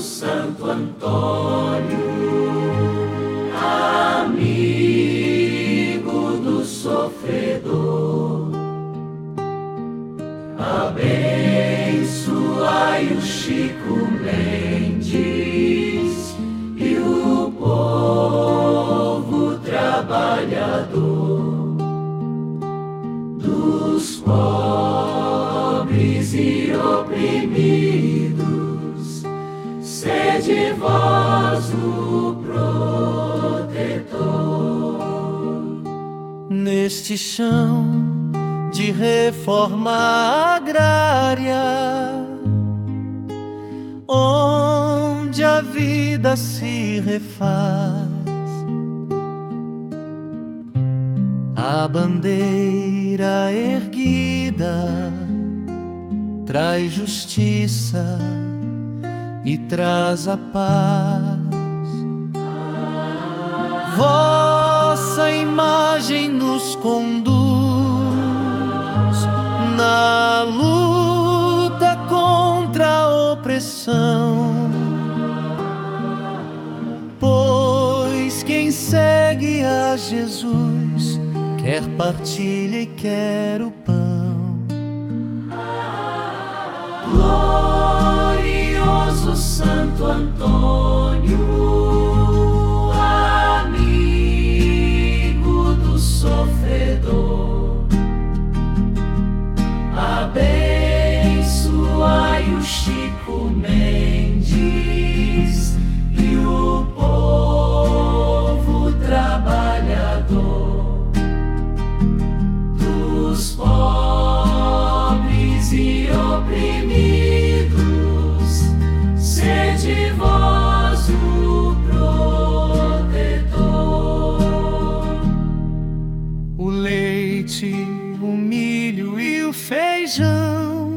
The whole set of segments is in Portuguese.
Santo Antônio, amigo do sofredor, abençoai o Chico Mendes e o povo trabalhador, dos pobres e oprimidos, sede vós o protetor. Neste chão de reforma agrária, onde a vida se refaz, a bandeira erguida traz justiça e traz a paz. Vossa imagem nos conduz na luta contra a opressão, pois quem segue a Jesus quer partilha e quer o pão. Glorioso Santo Antônio, amigo do sofredor, abençoai o Chico Mendes e o povo trabalhador, dos pobres e oprimidos, sede vós o protetor. O leite, o milho e o feijão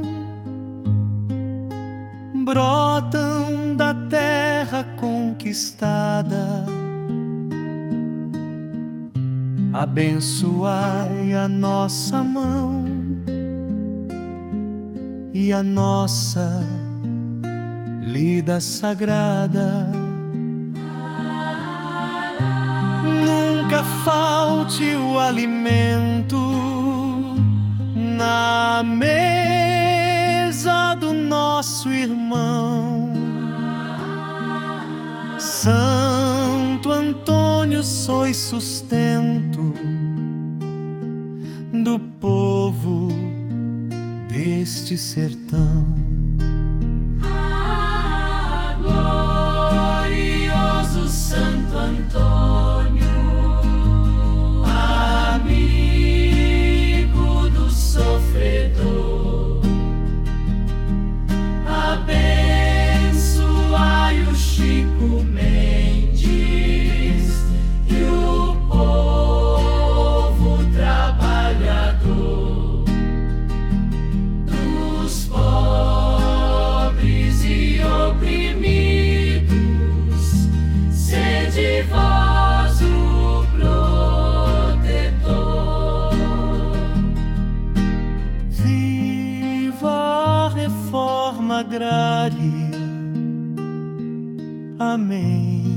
brotam da terra conquistada. Abençoai a nossa mão e a nossa lida sagrada. Nunca falte o alimento na mesa do nosso irmão. Santo Antônio, sois sustento do povo deste sertão. Glorioso Santo Antônio, amigo do sofredor, abençoai o Chico Mendes e o povo trabalhador, dos pobres e oprimidos, sede vós o protetor. Viva a reforma agrária. Amém.